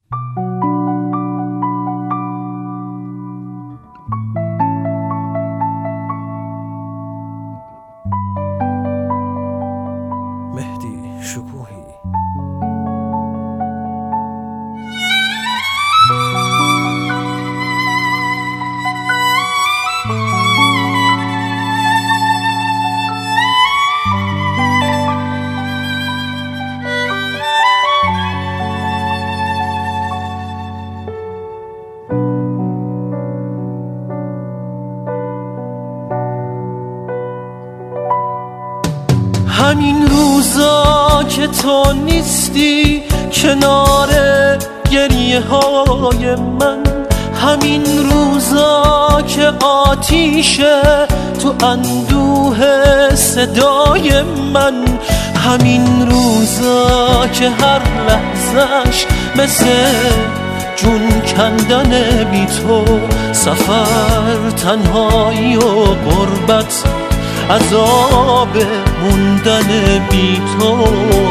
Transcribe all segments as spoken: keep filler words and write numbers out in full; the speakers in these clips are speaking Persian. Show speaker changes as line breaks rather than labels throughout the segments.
مهدی شکوهی همین روزا که تو نیستی کنار گریه های من، همین روزا که آتیشه تو اندوه صدای من، همین روزا که هر لحظش مثل جون کندن بی تو، سفر تنهایی و غربت، عذاب موندن بی تو.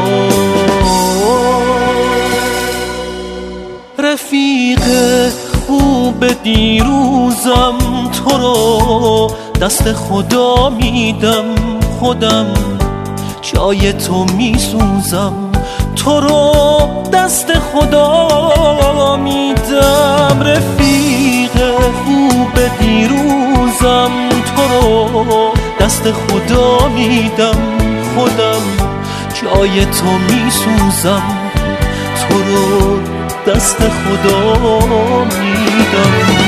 رفیق خوب دیروزم، تو رو دست خدا میدم، خودم جای تو میسوزم، تو رو دست خدا میدم. رفیق خوب دیروزم، تو رو دست خدا میدم، خودم جای تو میسوزم، تو رو دست خدا میدم.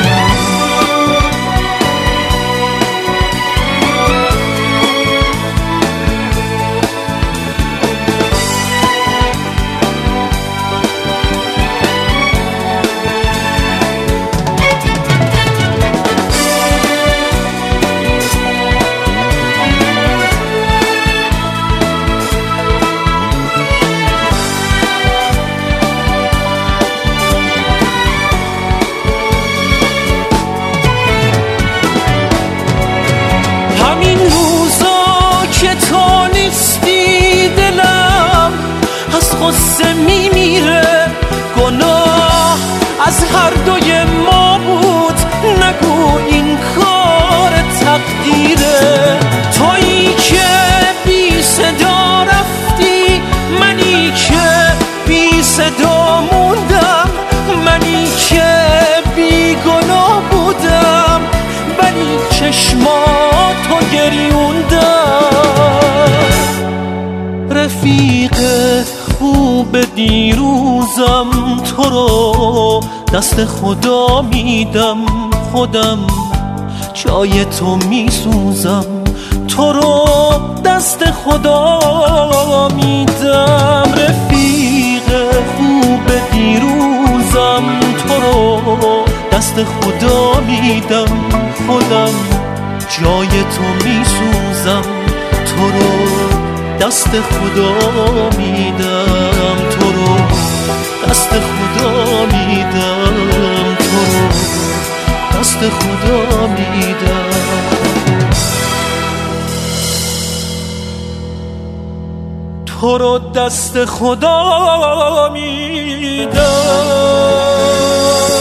غصه میمیره، گناه از هر دوی ما بود، نگو این کار تقدیره. تویی که بی صدا رفتی، منی که بی صدا موندم، منی که بی گناه بودم، ولی چشماتو گریوندم. رفیق خوب دیروزم، تو رو دست خدا میدم، خودم جای تو میسوزم، تو رو دست خدا میدم. رفیق خوب دیروزم، تو رو دست خدا میدم، خودم جای تو میسوزم، تو رو دست خدا میدم، تو رو دست خدا میدم، تو رو دست خدا میدم، تو رو دست خدا میدم.